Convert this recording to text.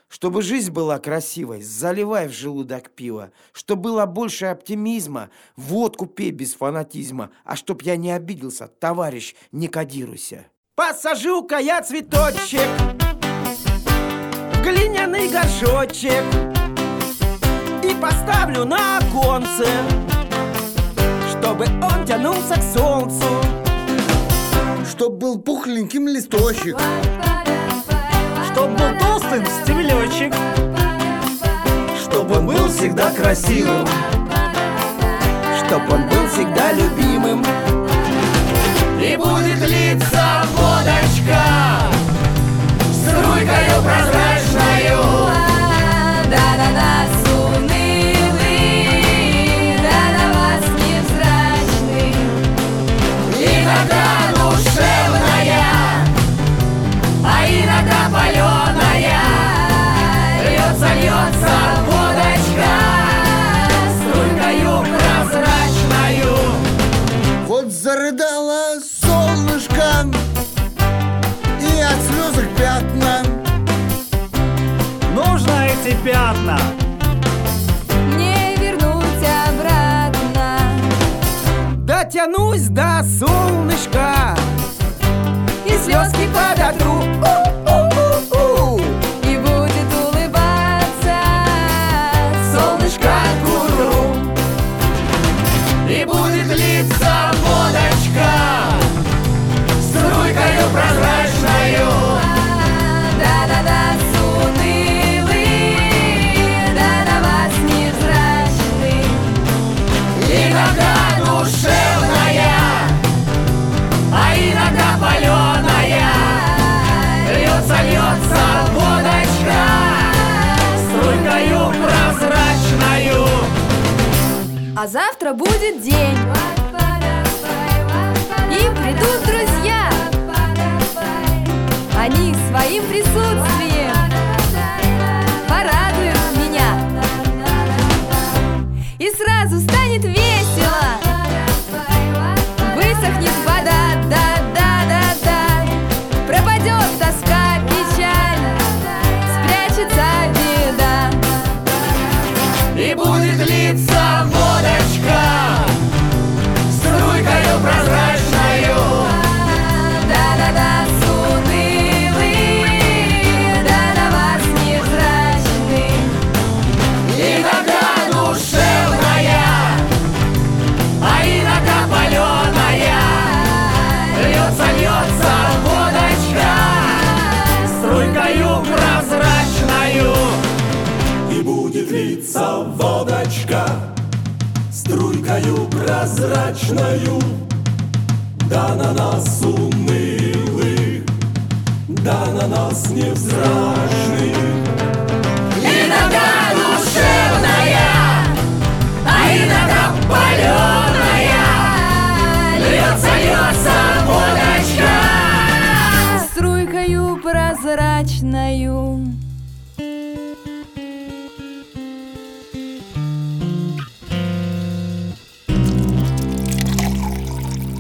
Чтобы жизнь была красивой, заливай в желудок пива. Чтоб было больше оптимизма, водку пей без фанатизма. А чтоб я не обиделся, товарищ, не кодируйся. Посажу-ка я цветочек в глиняный горшочек и поставлю на оконце, чтобы он тянулся к солнцу. Чтоб был пухленьким листочек, чтоб был толстым стебелечек, чтоб он был всегда красивым, чтоб он был всегда любимым. И будет литься водочка струйкою прозрачною. Да на нас унылый, да на вас невзрачный. Иногда душевная, а иногда паленая. Льется водочка струйкою прозрачною. вот зарыдало солнышко, и от слезок пятна. нужно эти пятна Не вернуть обратно. Дотянусь до солнышка И слезки подотру. И будет улыбаться Солнышко к утру. И будет литься водочка струйкою прозрачною. Да на нас унылый, да на вас невзрачный. Иногда душевная, а иногда паленая. Льется водочка струйкою прозрачною. А завтра будет день, и придут друзья. Они своим присутствием порадуют меня. И сразу станет весело, высохнет вода, да-да-да-да. Пропадет тоска, печаль, спрячется беда. И будет литься водочка струйкою прозрачною. Да на нас унылый, да на вас невзрачный. Иногда душевная, а иногда паленая. Льется водочка струйкою прозрачною. И будет литься водочка струйкою прозрачною. Да на нас унылых, да на нас невзрачных. Иногда душевная, а иногда паленая. Льется водочка Струйкою прозрачною.